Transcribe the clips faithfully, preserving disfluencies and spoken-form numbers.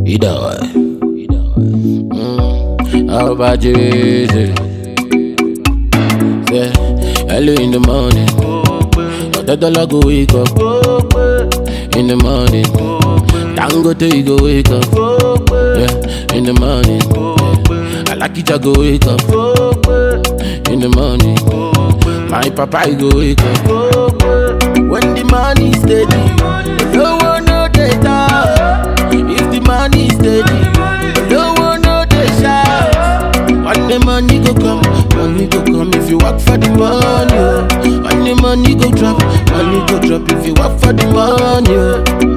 Either way. Mm. How about you? Yeah, early in the morning. The dollar go wake up in the morning. Tango till you go wake up. Yeah, in the morning. Yeah. I like it, I go wake up in the morning. My papa he go wake up when the money steady. No one no data. If the money steady, no one no data. When the money go come, money go come if you work for the money. When the money go drop, money go drop if you work for the money.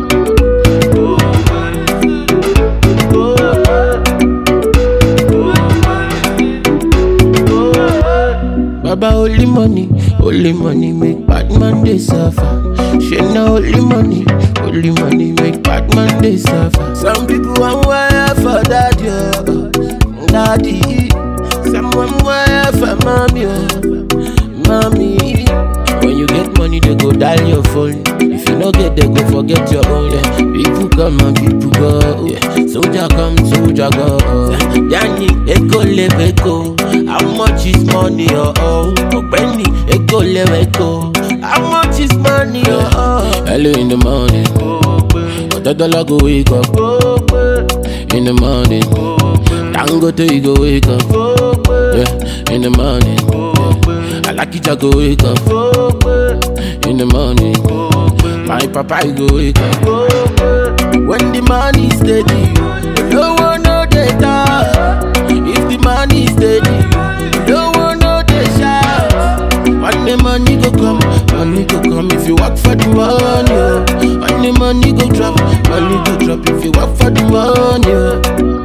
Baba only money, only money make bad man they suffer. She know only money, only money make bad man they suffer. Some people want wire for daddy, oh, daddy. Some want wire for mommy, oh, mommy. When you get money, they go dial your phone. If you no get, they go forget your own. Yeah. People come and people go. Yeah. Soldier come, soldier go. Yanni, eko leve eko. How much is money, oh oh? Oh, Benny, eko leve eko. How much is money, oh oh? Early in the morning, the dollar go wake up. In the morning, Tango till you go wake up. Yeah, in the morning. Yeah. I like it, I go wake up in the morning. My papa he go wake up when the money steady. No one no data. If the money steady, no one no data. When the money go come, money go come if you work for the money. When the money go drop, money go drop if you work for the money.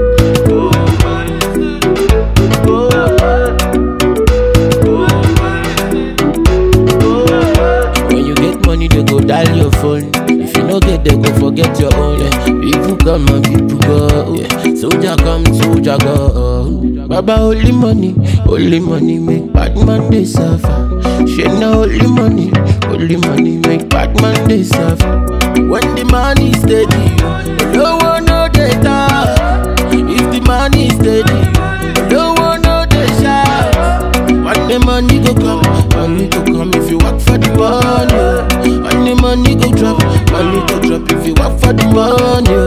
They go dial your phone. If you no get, they go forget your own. Yeah. People come and people go. Yeah. Soldier come, soldier go. Baba only money, only money make bad man they suffer. She know only money, only money make bad man they suffer. When the money steady, no one no data. If the money steady, no one no data. When the money go come, money go come if you work for the money. When the money go drop, money go drop if you work for the money.